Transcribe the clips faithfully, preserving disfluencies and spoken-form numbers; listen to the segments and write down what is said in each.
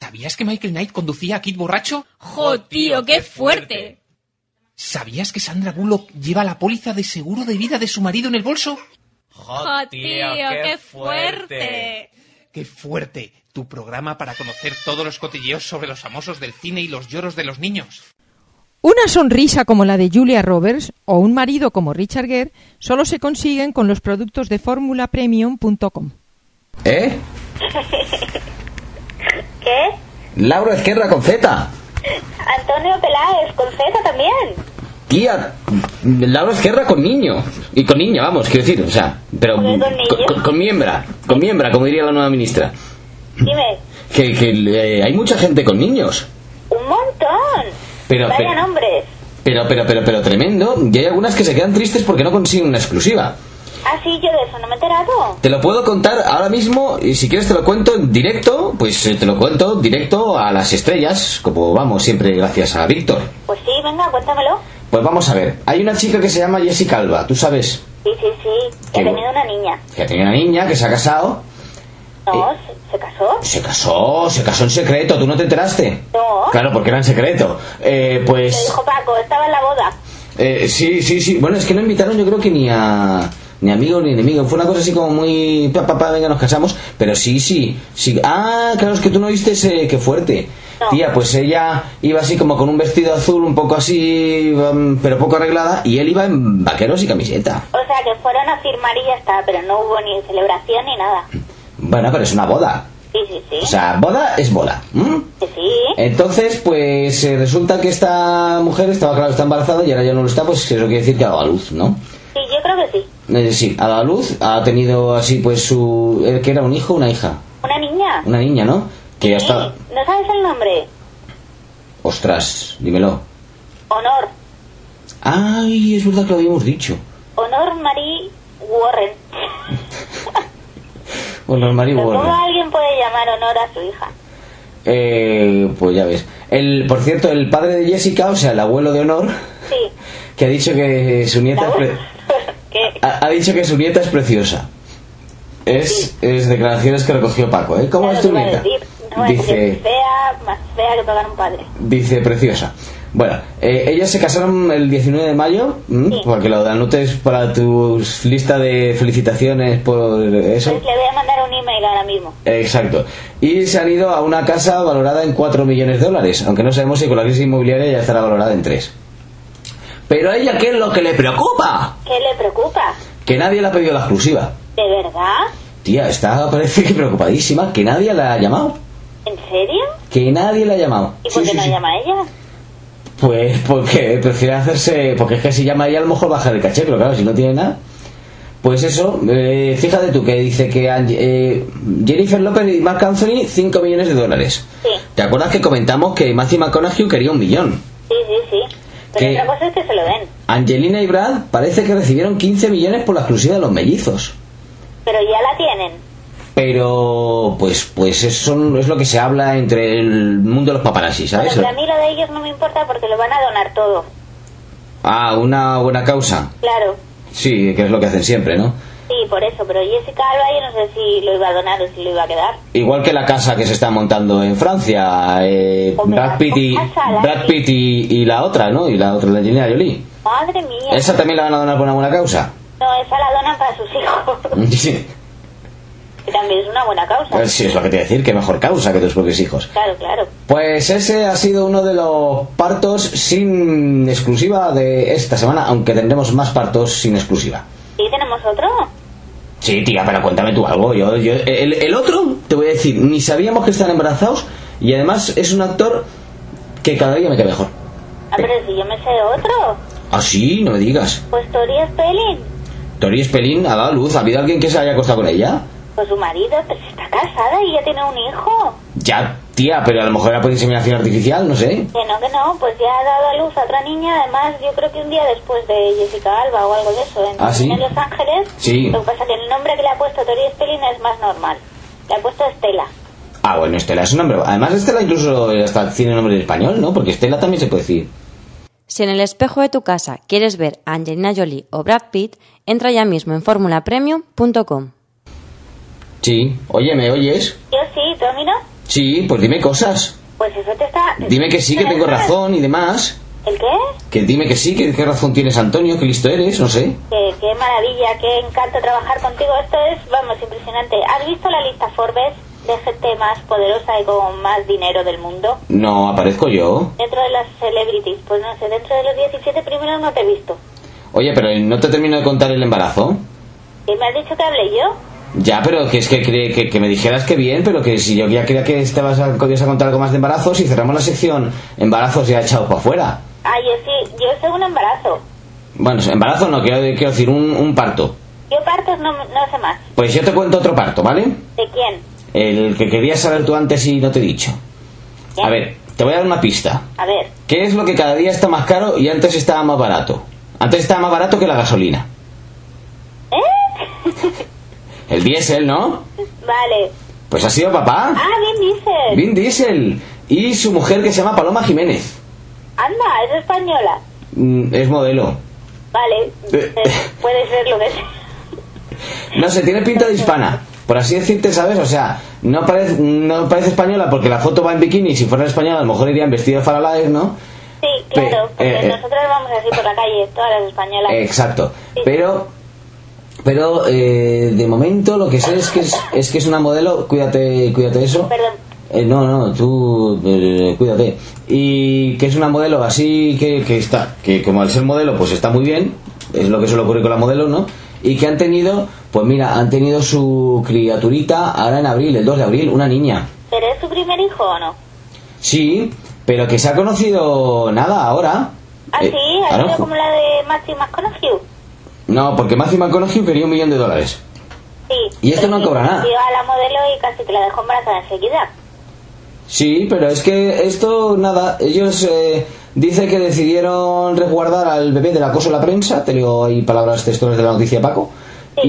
¿Sabías que Michael Knight conducía a Kid borracho? ¡Jo, tío, qué fuerte! ¿Sabías que Sandra Bullock lleva la póliza de seguro de vida de su marido en el bolso? ¡Jo, tío, qué fuerte! ¡Qué fuerte! Tu programa para conocer todos los cotilleos sobre los famosos del cine y los lloros de los niños. Una sonrisa como la de Julia Roberts o un marido como Richard Gere solo se consiguen con los productos de fórmula premium punto com. ¿Eh? ¿Qué? Laura Ezquerra con Z. Antonio Peláez con Z también. Tía, Laura Ezquerra con niño. Y con niña, vamos, quiero decir, o sea, pero ¿Con con, con, con miembra, con miembra, como diría la nueva ministra. Dime. Que, que eh, hay mucha gente con niños. Un montón. Pero, Vaya pero, nombres. Pero, pero, pero, pero tremendo. Y hay algunas que se quedan tristes porque no consiguen una exclusiva. Ah, sí, yo de eso no me he enterado. Te lo puedo contar ahora mismo y si quieres te lo cuento en directo, pues eh, te lo cuento directo a las estrellas, como vamos siempre gracias a Víctor. Pues sí, venga, cuéntamelo. Pues vamos a ver, hay una chica que se llama Jessica Alba, ¿tú sabes? Sí, sí, sí, que ha tenido una niña. Que ha tenido una niña, que se ha casado. No, Eh, ¿se, ¿se casó? Se casó, se casó en secreto, ¿tú no te enteraste? No. Claro, porque era en secreto. Eh, pues... Me dijo Paco, estaba en la boda. Eh, sí, sí, sí. Bueno, es que no invitaron yo creo que ni a... Ni amigo ni enemigo. Fue una cosa así como muy... Papá, pa, pa, venga, nos casamos. Pero sí, sí, sí. Ah, claro, es que tú no viste ese... Qué fuerte. No. Tía, pues ella iba así como con un vestido azul, un poco así, um, pero poco arreglada. Y él iba en vaqueros y camiseta. O sea, que fueron a firmar y ya está, pero no hubo ni celebración ni nada. Bueno, pero es una boda. Sí, sí, sí. O sea, boda es boda. ¿Mm? Sí, sí. Entonces, pues eh, resulta que esta mujer estaba, claro, está embarazada y ahora ya no lo está, pues eso quiere decir que ha dado a luz, ¿no? Sí, yo creo que sí. Eh, sí, ha dado a luz, ha tenido así pues su... Eh, ¿Qué era? ¿Un hijo o una hija? Una niña. Una niña, ¿no? Que sí. ya está... ¿No sabes el nombre? Ostras, dímelo. Honor. Ay, es verdad que lo habíamos dicho. Honor Marie Warren. Honor Marie Warren. ¿Cómo alguien puede llamar Honor a su hija? Eh, pues ya ves. El, por cierto, el padre de Jessica, o sea, el abuelo de Honor, sí. que ha dicho que su nieta es pre... ha, ha dicho que su nieta es preciosa. Es, sí. es declaraciones que recogió Paco, ¿eh? ¿Cómo claro, es tu nieta? No, dice es fea, más fea que pagar un padre. Dice preciosa. Bueno, eh, ellas se casaron el diecinueve de mayo, sí. Porque lo anotes para tu lista de felicitaciones por eso. Pues le voy a mandar un email ahora mismo. Exacto. Y se han ido a una casa valorada en cuatro millones de dólares, aunque no sabemos si con la crisis inmobiliaria ya estará valorada en tres. Pero a ella, ¿qué es lo que le preocupa? ¿Qué le preocupa? Que nadie le ha pedido la exclusiva. ¿De verdad? Tía, está, parece que preocupadísima, que nadie la ha llamado. ¿En serio? Que nadie la ha llamado. ¿Y por qué sí, no sí, llama sí. a ella? Pues porque prefiere hacerse... Porque es que si llama a ella a lo mejor baja el caché, pero claro, si no tiene nada... Pues eso, eh, fíjate tú que dice que eh, Jennifer López y Marc Anthony cinco millones de dólares. Sí. ¿Te acuerdas que comentamos que Matthew McConaughey quería un millón? Sí, sí, sí. Pero que otra cosa es que se lo den. Angelina y Brad parece que recibieron quince millones por la exclusiva de los mellizos. Pero ya la tienen. Pero pues pues eso es lo que se habla entre el mundo de los paparazzi, ¿sabes? Bueno, pero a mí lo de ellos no me importa porque lo van a donar todo. Ah, una buena causa. Claro. Sí, que es lo que hacen siempre, ¿no? Sí, por eso, pero Jessica Alba yo no sé si lo iba a donar o si lo iba a quedar. Igual que la casa que se está montando en Francia, eh, Brad Pitt, y, Brad Pitt y, y la otra, ¿no? Y la otra, la Angelina Jolie. Madre mía. ¿Esa también la van a donar por una buena causa? No, esa la donan para sus hijos. Sí. Que también es una buena causa. Sí, es lo que te voy a decir, que mejor causa que tus propios hijos. Claro, claro. Pues ese ha sido uno de los partos sin exclusiva de esta semana, aunque tendremos más partos sin exclusiva. ¿Sí tenemos otro? Sí, tía, pero cuéntame tú algo. Yo, yo, el, el otro, te voy a decir, ni sabíamos que están embarazados y además es un actor que cada día me cae mejor. Ah, pero si yo me sé otro. Ah, sí, no me digas. Pues Tori Spelling. Tori Spelling ha dado luz. ¿Ha habido alguien que se haya acostado con ella? Pues su marido, pero está casada y ya tiene un hijo. Ya, tía, pero a lo mejor era por inseminación artificial, no sé. Que no, que no, pues ya ha dado a luz a otra niña, además yo creo que un día después de Jessica Alba o algo de eso, en, ¿Ah, sí? en Los Ángeles. Sí. Lo que pasa es que el nombre que le ha puesto Tori Spelling es más normal. Le ha puesto Estela. Ah, bueno, Estela es un nombre. Además, Estela incluso hasta tiene nombre en español, ¿no? Porque Estela también se puede decir. Si en el espejo de tu casa quieres ver a Angelina Jolie o Brad Pitt, entra ya mismo en fórmula premium punto com. Sí. Oye, ¿me oyes? Yo sí, ¿tú a mí no? Sí, pues dime cosas. Pues eso te está... Dime que sí, que tengo razón y demás. ¿El qué? Que dime que sí, que qué razón tienes, Antonio, que listo eres, no sé. Que, qué maravilla, qué encanto trabajar contigo. Esto es, vamos, impresionante. ¿Has visto la lista Forbes de gente más poderosa y con más dinero del mundo? No, aparezco yo. Dentro de las celebrities, pues no sé, dentro de los diecisiete primeros no te he visto. Oye, pero no te termino de contar el embarazo. ¿Y me has dicho que hable yo? Ya, pero que es que, que, que, que me dijeras que bien, pero que si yo ya creía que estabas a, podías a contar algo más de embarazos y cerramos la sección embarazos ya echados para afuera. Ah, yo sí, yo sé un embarazo. Bueno, embarazo no, quiero, quiero decir un, un parto. Yo partos no, no sé más. Pues yo te cuento otro parto, ¿vale? ¿De quién? El que querías saber tú antes y no te he dicho. ¿Quién? A ver, te voy a dar una pista. A ver. ¿Qué es lo que cada día está más caro y antes estaba más barato? Antes estaba más barato que la gasolina. ¿Eh? El diésel, ¿no? Vale. Pues ha sido papá. Ah, Vin Diesel. Vin Diesel. Y su mujer que se llama Paloma Jiménez. Anda, es española. Mm, es modelo. Vale. Eh. Puede ser lo que sea. No sé, tiene pinta de hispana. Por así decirte, ¿sabes? O sea, no parece, no parece española porque la foto va en bikini. Si fuera española, a lo mejor irían vestido de Faralaes, ¿no? Sí, claro, Pe- porque eh, eh. nosotros vamos así por la calle, todas las españolas. Exacto. Sí. Pero, pero eh, de momento lo que sé es que es, es que es una modelo. Cuídate, cuídate eso. Perdón. Eh, no, no, tú eh, cuídate. Y que es una modelo así que, que está, que como al ser modelo, pues está muy bien. Es lo que suele ocurrir con la modelo, ¿no? Y que han tenido, pues mira, han tenido su criaturita ahora en abril, el dos de abril, una niña. ¿Pero es su primer hijo o no? Sí, pero que se ha conocido nada ahora. Ah, Eh, sí, ha claro. sido como la de Matthew McConaughey. No, porque Matthew McConaughey quería un millón de dólares. Sí. Y esto pero no cobra nada. Dio a la modelo y casi que la dejó embarazada enseguida. Sí, pero es que esto, nada, ellos eh, dice que decidieron resguardar al bebé del acoso de la prensa, te leo ahí palabras textuales de la noticia, Paco, Sí.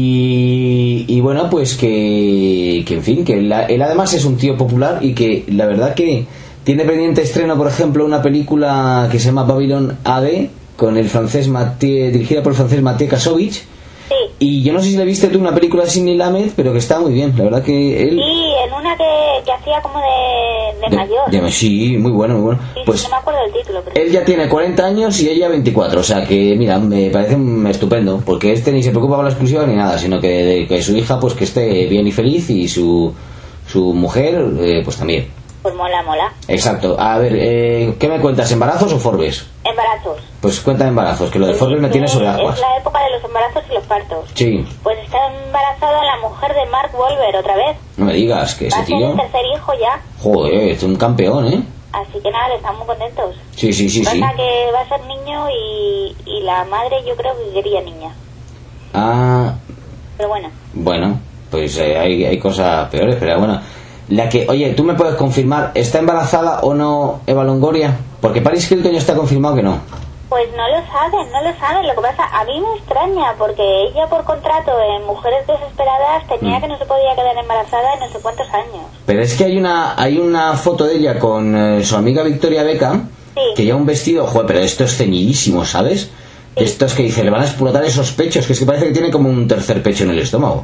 y, y bueno, pues que, que en fin, que él, él además es un tío popular y que la verdad que tiene pendiente estreno, por ejemplo, una película que se llama Babylon A D, con el francés Mathieu, dirigida por el francés Mathieu Kassovitz. Sí. Y yo no sé si le viste tú una película de Sidney Lumet, pero que está muy bien, la verdad que él... Sí, en una que, que hacía como de, de, de- mayor. de- sí, muy bueno, muy bueno. Sí, Pues sí, no me acuerdo del título, pero... él ya tiene cuarenta años y ella veinticuatro, o sea que, mira, me parece un- estupendo, porque este ni se preocupa por la exclusiva ni nada, sino que, de- que su hija pues que esté bien y feliz y su, su mujer eh, pues también. Pues mola, mola. Exacto. A ver, eh, ¿qué me cuentas? ¿Embarazos o Forbes? Embarazos. Pues cuéntame embarazos, que lo de Forbes me Sí, tiene sobre aguas. Es la época de los embarazos y los partos. Sí, Pues está embarazada la mujer de Mark Wahlberg otra vez. no me digas que Va ese a ser tío... el tercer hijo ya. Joder, es un campeón, ¿eh? Así que nada, están muy contentos. Sí, sí, sí, sí. Pasa que va a ser niño y, y la madre yo creo que quería niña. Ah, Pero bueno. bueno, pues eh, hay, hay cosas peores, pero bueno. La que, oye, ¿tú me puedes confirmar, está embarazada o no Eva Longoria? Porque Paris Hilton ya está confirmado que no. Pues no lo saben, no lo saben. Lo que pasa, a mí me extraña porque ella por contrato en Mujeres Desesperadas tenía Mm. que no se podía quedar embarazada en no sé cuántos años. Pero es que hay una hay una foto de ella con eh, su amiga Victoria Beckham, Sí. que lleva un vestido, joder, pero esto es ceñidísimo, ¿sabes? Sí. Esto es que dice, le van a explotar esos pechos, que es que parece que tiene como un tercer pecho en el estómago.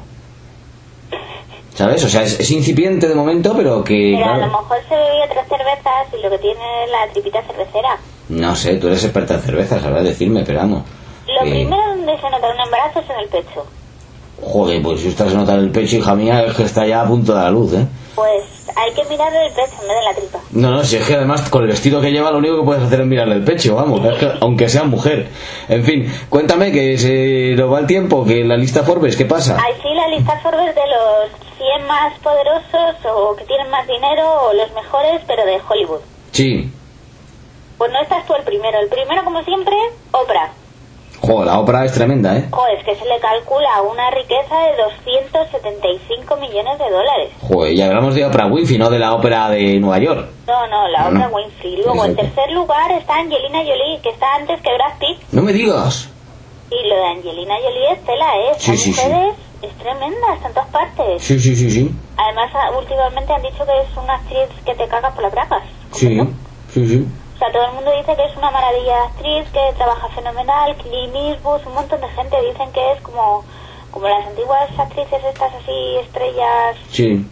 ¿Sabes? O sea, es, es incipiente de momento, pero que... Pero a claro, lo mejor se bebió tres cervezas y lo que tiene es la tripita cervecera. no sé, tú eres experta en cerveza, sabrás decirme, pero vamos. Lo que- primero donde se nota un embarazo es en el pecho. Joder, pues si estás notando el pecho, hija mía, es que está ya a punto de la luz, ¿eh? Pues hay que mirarle el pecho en vez de la tripa. No, no, si es que además con el vestido que lleva lo único que puedes hacer es mirarle el pecho, vamos, es que, aunque sea mujer. En fin, cuéntame que se nos va el tiempo, que la lista Forbes, ¿qué pasa? Ahí sí la lista Forbes de los cien más poderosos o que tienen más dinero o los mejores, pero de Hollywood. Sí. Pues no estás tú el primero. El primero, como siempre, Oprah. Joder, la ópera es tremenda, ¿eh? Joder, es que se le calcula una riqueza de doscientos setenta y cinco millones de dólares. Joder, ya hablamos de Oprah Winfrey, no de la ópera de Nueva York. No, no, la No, Oprah no. Winfrey. Luego, en Exacto. tercer lugar está Angelina Jolie, que está antes que Brad Pitt. No me digas. Y lo de Angelina Jolie es tela, ¿eh? Sí, Esta sí, sí. mujer es, es tremenda, está en todas partes. Sí, sí, sí, sí. Además, a- últimamente han dicho que es una actriz que te cagas por las bragas. ¿Cómo Sí, no? sí, sí. O sea, todo el mundo dice que es una maravilla de actriz, que trabaja fenomenal, Clint Eastwood, un montón de gente dicen que es como, como las antiguas actrices estas así, estrellas, Sí.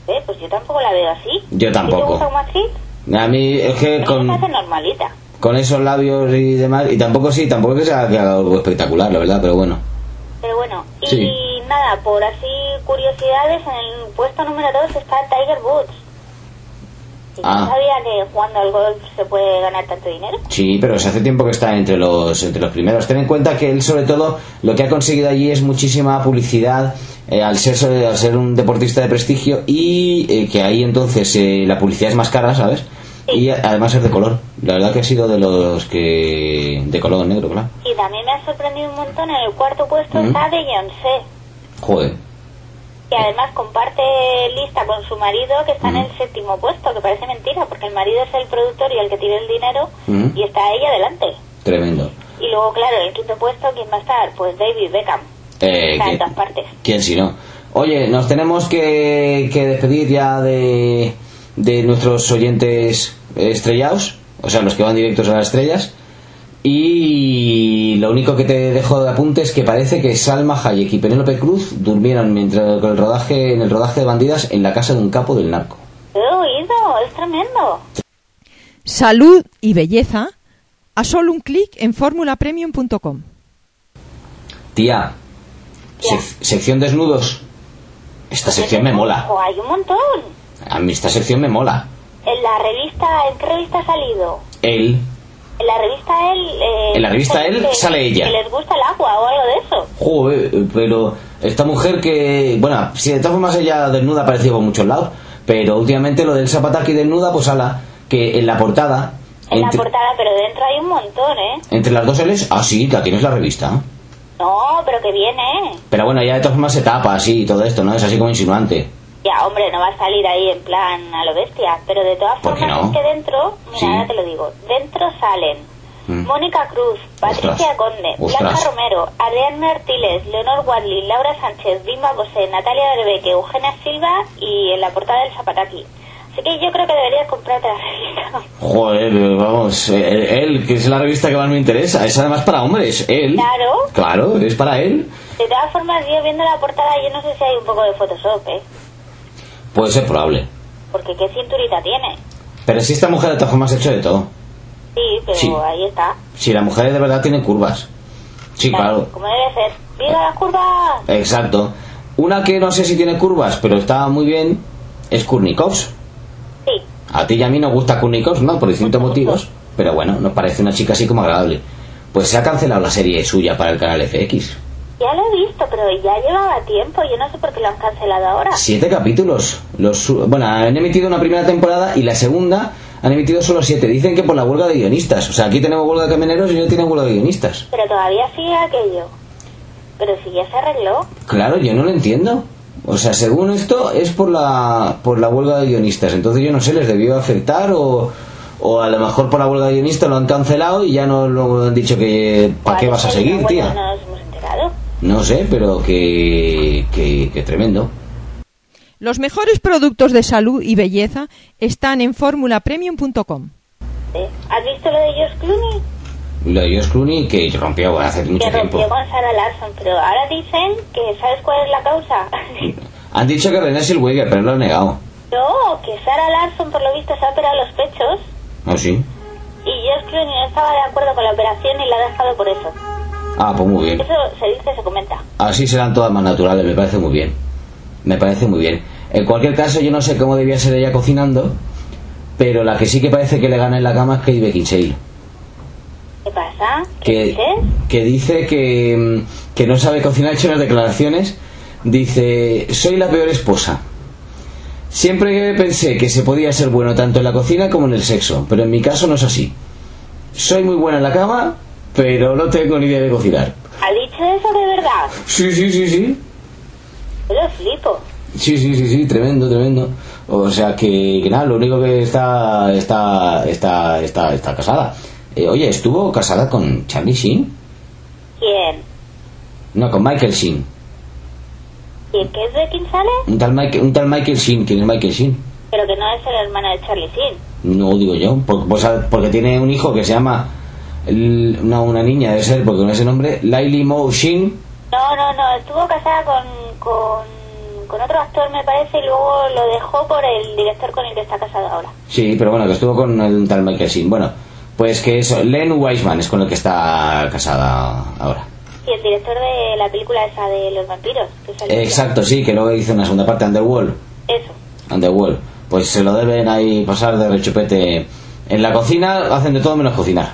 sé, pues yo tampoco la veo así. Yo tampoco. ¿Te gusta como actriz? A mí es que con... me hace normalita. Con esos labios y demás, y tampoco sí, tampoco que sea que haga algo espectacular, la verdad, pero bueno. Pero bueno, y Sí. nada, por así curiosidades, en el puesto número dos está Tiger Woods. ¿Y Ah. no sabía que jugando al golf se puede ganar tanto dinero? Sí, pero se hace tiempo que está entre los entre los primeros. Ten en cuenta que él, sobre todo, lo que ha conseguido allí es muchísima publicidad, eh, al ser al ser un deportista de prestigio, y eh, que ahí entonces eh, la publicidad es más cara, ¿sabes? Sí. Y además es de color. La verdad que ha sido de los que... de color negro, claro. Y también me ha sorprendido un montón, en el cuarto puesto ¿Mm? está Beyoncé, Joder. que además comparte lista con su marido, que está en el séptimo puesto, que parece mentira, porque el marido es el productor y el que tiene el dinero, ¿Mm? y está ella delante. Tremendo. Y luego, claro, en el quinto puesto, ¿quién va a estar? Pues David Beckham. Eh, Está en ¿quién, todas partes. quién si no? Oye, nos tenemos que, que despedir ya de, de nuestros oyentes estrellados, o sea, los que van directos a las estrellas. Y lo único que te dejo de apunte es que parece que Salma Hayek y Penélope Cruz durmieron mientras con el rodaje en el rodaje de Bandidas en la casa de un capo del narco. Lo he oído, es tremendo. Salud y belleza a solo un clic en formula premium punto com. Tía, Tía. sec- sección desnudos. Esta sección me mola. Ojo, hay un montón. A mí esta sección me mola. En la revista, ¿en qué revista ha salido? Él, En la revista él... Eh, En la revista dice Él que- sale ella. Que les gusta el agua o algo de eso. joder, pero esta mujer que... Bueno, si de todas formas ella desnuda ha aparecido por muchos lados, pero últimamente lo del Zapataki desnuda, pues ala, que en la portada... En entre, la portada, pero dentro hay un montón, ¿eh? entre las dos L's, ah sí, la tienes la revista. No, pero que viene. Pero bueno, ya de todas formas se tapa así y todo esto, ¿no? Es así como insinuante. Ya, hombre, no va a salir ahí en plan a lo bestia. Pero de todas ¿Por qué formas no? es que dentro, mira, Sí. ahora te lo digo, dentro salen Mm. Mónica Cruz, Patricia Ostras. Conde, Ostras. Blanca Romero, Ariadna Artiles, Leonor Wadley, Laura Sánchez, Bimba Bosé, Natalia Berbeque, Eugenia Silva y en la portada del Zapataki. Así que yo creo que deberías comprarte la revista. Joder, vamos, él, él, que es la revista que más me interesa, es además para hombres, él. Claro. Claro, es para él. De todas formas, yo viendo la portada, yo no sé si hay un poco de Photoshop, ¿eh? Puede ser probable. Porque qué cinturita tiene. Pero si esta mujer de todas formas ha hecho de todo. Sí, pero Sí. ahí está. Si la mujer de verdad tiene curvas. Sí, claro. Como debe ser. ¡Viva las curvas! Exacto. Una que no sé si tiene curvas, pero está muy bien, es Kurnikovs. Sí. A ti y a mí nos gusta Kurnikovs, ¿no? Por distintos motivos. Pero bueno, nos parece una chica así como agradable. Pues se ha cancelado la serie suya para el canal F X. Ya lo he visto, pero ya llevaba tiempo. Yo no sé por qué lo han cancelado ahora. Siete capítulos. Los, su- bueno, han emitido una primera temporada y la segunda han emitido solo siete. Dicen que por la huelga de guionistas. O sea, aquí tenemos huelga de camioneros y ellos tienen huelga de guionistas. Pero todavía sigue aquello. Pero si ya se arregló. Claro, yo no lo entiendo. O sea, según esto es por la por la huelga de guionistas. Entonces yo no sé, les debió afectar o, o a lo mejor por la huelga de guionistas lo han cancelado y ya no lo han dicho que ¿para qué vas a seguir, Bueno, tía? no nos hemos enterado. No sé, pero que, que, que tremendo. Los mejores productos de salud y belleza están en formula premium punto com. ¿Eh? ¿Has visto lo de George Clooney? Lo de George Clooney que rompió hace mucho Que tiempo. rompió con Sarah Larson, pero ahora dicen que ¿sabes cuál es la causa? Han dicho que René Zellweger, pero lo han negado. No, que Sarah Larson por lo visto se ha operado los pechos ¿Ah, sí? y George Clooney no estaba de acuerdo con la operación y la ha dejado por eso. Ah, pues muy bien. Eso se dice, se comenta. Así serán todas más naturales, me parece muy bien. Me parece muy bien. En cualquier caso, yo no sé cómo debía ser ella cocinando, pero la que sí que parece que le gana en la cama es Kate Beckinsale. ¿Qué pasa? ¿Qué Que, dices? que dice que, mm, que no sabe cocinar, ha hecho unas declaraciones. Dice, soy la peor esposa. Siempre pensé que se podía ser bueno tanto en la cocina como en el sexo, pero en mi caso no es así. Soy muy buena en la cama, pero no tengo ni idea de cocinar. ¿Ha dicho eso de verdad? Sí, sí, sí, sí. Yo lo flipo. Sí, sí, sí, sí, tremendo, tremendo. O sea que, que nada, lo único que está está está está, está casada. Eh, oye, ¿estuvo casada con Charlie Sheen? ¿Quién? No, con Michael Sheen. ¿Y qué es de quién sale? Un tal, Mike, un tal Michael Sheen. ¿Quién es Michael Sheen? Pero que no es el hermano de Charlie Sheen. No, digo yo. Por- pues, a- porque tiene un hijo que se llama... el- no, una niña debe ser, porque con ese nombre... Lily Moe Sheen. No, no, no. Estuvo casada con... con con otro actor, me parece, y luego lo dejó por el director con el que está casado ahora. Sí, pero bueno, que estuvo con el tal Michael Sheen. Bueno, pues que eso, Len Wiseman es con el que está casada ahora. Y el director de la película esa de los vampiros. Que salió Exacto, sí, que luego hizo una segunda parte, Underworld. Eso. Underworld. Pues se lo deben ahí pasar de rechupete. En la cocina hacen de todo menos cocinar.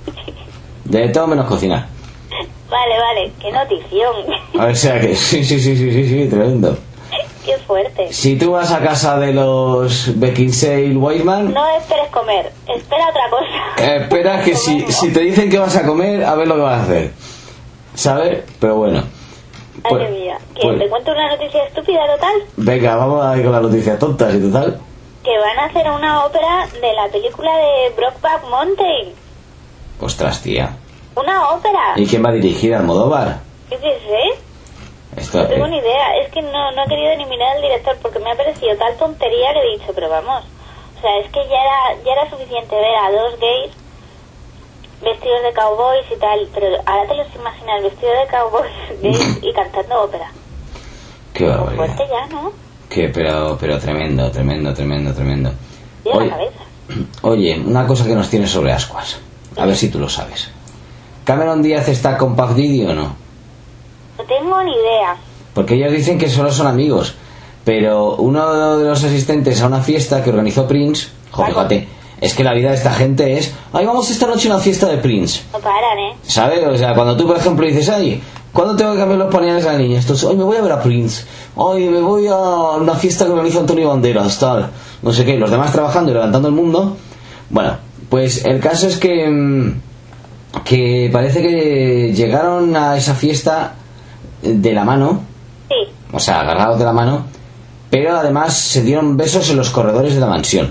De todo menos cocinar. Vale, vale, qué notición. O sea que sí, sí, sí, sí, sí, sí, tremendo. Qué fuerte. Si tú vas a casa de los Beckinsale Wiseman, No esperes comer, espera otra cosa. eh, espera que si, si te dicen que vas a comer, a ver lo que vas a hacer. ¿Sabes? Pero bueno. Ay, Pues- Dios mío. ¿Que pues- te cuento una noticia estúpida total? Venga, vamos a ir con las noticias tontas y total. Que van a hacer una ópera de la película de Brokeback Mountain. Ostras, tía. Una ópera. ¿Y quién va a dirigir? ¿Almodóvar? Yo qué sé. Esto, No tengo eh, ni idea. Es que no, no he querido ni mirar al director porque me ha parecido tal tontería que he dicho, pero vamos. O sea, es que ya era, ya era suficiente ver a dos gays vestidos de cowboys y tal, pero ahora te los imaginas vestidos de cowboys gays y cantando ópera. qué Muy barbaridad. fuerte ya, ¿no? Qué, pero, pero tremendo, tremendo, tremendo, tremendo. Tira Oye, la cabeza. oye, una cosa que nos tiene sobre ascuas. A ver si tú lo sabes. ¿Cameron Díaz está con Puff Diddy o no? No tengo ni idea. Porque ellos dicen que solo son amigos. Pero uno de los asistentes a una fiesta que organizó Prince, jo, fíjate, es que la vida de esta gente es, ay, vamos esta noche a una fiesta de Prince. No paran, ¿eh? ¿Sabes? O sea, cuando tú, por ejemplo, dices, ay, ¿cuándo tengo que cambiar los pañales a la niña? Entonces, ay, me voy a ver a Prince. Ay, me voy a una fiesta que organiza Antonio Banderas, tal. No sé qué. Los demás trabajando y levantando el mundo. Bueno, pues el caso es que... mm, que parece que llegaron a esa fiesta de la mano. Sí. O sea, agarrados de la mano. Pero además se dieron besos en los corredores de la mansión.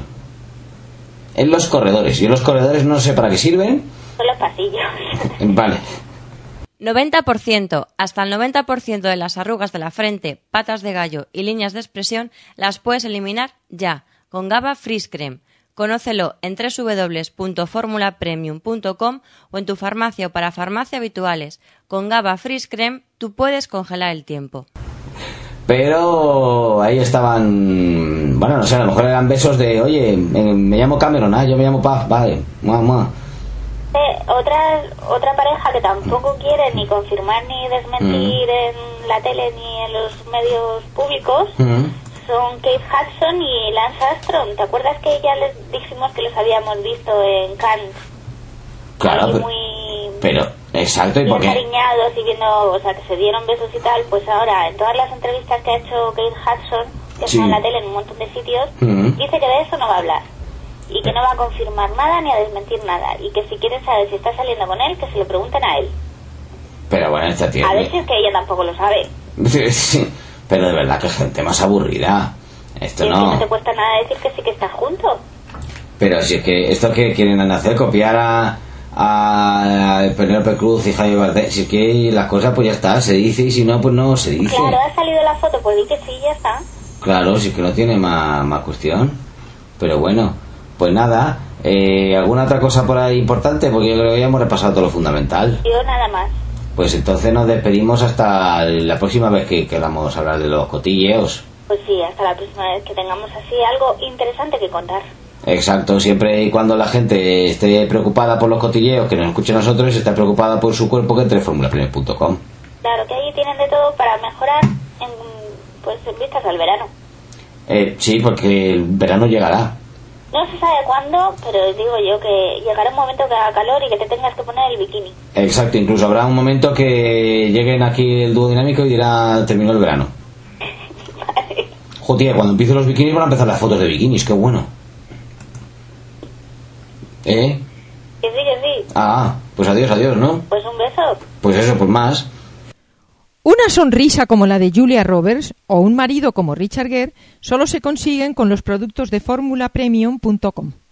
En los corredores. Yo los corredores no sé para qué sirven. Son los pasillos. Vale. noventa por ciento. Hasta el noventa por ciento de las arrugas de la frente, patas de gallo y líneas de expresión las puedes eliminar ya con GABA Freeze Cream. Conócelo en doble u doble u doble u punto formula premium punto com o en tu farmacia o para farmacia habituales. Con GABA Freeze Cream tú puedes congelar el tiempo. Pero ahí estaban, bueno, no sé, a lo mejor eran besos de, oye, me, me llamo Cameron, ah, yo me llamo Puff, vale, mua, mua. Eh, otra, otra pareja que tampoco quiere ni confirmar ni desmentir en la tele ni en los medios públicos Mm. son Kate Hudson y Lance Armstrong. ¿Te acuerdas que ya les dijimos que los habíamos visto en Cannes? Claro, Ahí pero, muy pero, exacto, ¿y bien por qué? cariñados y viendo, o sea, que se dieron besos y tal. Pues ahora, en todas las entrevistas que ha hecho Kate Hudson, que Sí. está en la tele en un montón de sitios, Mm. dice que de eso no va a hablar. Y que no va a confirmar nada ni a desmentir nada. Y que si quieren saber si está saliendo con él, que se lo pregunten a él. Pero bueno, esta tía... A ver si es que ella tampoco lo sabe. Sí, sí, pero de verdad que gente más aburrida. Esto Y es que no... no te cuesta nada decir que sí que están juntos. Pero si es que esto que quieren hacer, copiar a, a Penélope Cruz y Jaime Bardem, si es que las cosas pues ya está, se dice, y si no, pues no se dice. Claro, ha salido la foto, pues di que sí, ya está. Claro, si es que no tiene más, más cuestión. Pero bueno, pues nada, eh, ¿alguna otra cosa por ahí importante? Porque yo creo que ya hemos repasado todo lo fundamental. Yo nada más. Pues entonces nos despedimos hasta la próxima vez que queramos hablar de los cotilleos. Pues sí, hasta la próxima vez que tengamos así algo interesante que contar. Exacto, siempre y cuando la gente esté preocupada por los cotilleos, que nos escuche a nosotros, y esté preocupada por su cuerpo, que entre formula premium punto com. Claro, que ahí tienen de todo para mejorar en, pues, en vistas al verano. Eh, sí, porque el verano llegará. No se sabe cuándo, pero digo yo que llegará un momento que haga calor y que te tengas que poner el bikini. Exacto, incluso habrá un momento que lleguen aquí el dúo dinámico y dirá, terminó el verano. Vale. Joder, cuando empiecen los bikinis van a empezar las fotos de bikinis, qué bueno. ¿Eh? Que sí, que sí. Ah, pues adiós, adiós, ¿no? Pues un beso. Pues eso, pues más. Una sonrisa como la de Julia Roberts o un marido como Richard Gere solo se consiguen con los productos de formula premium punto com.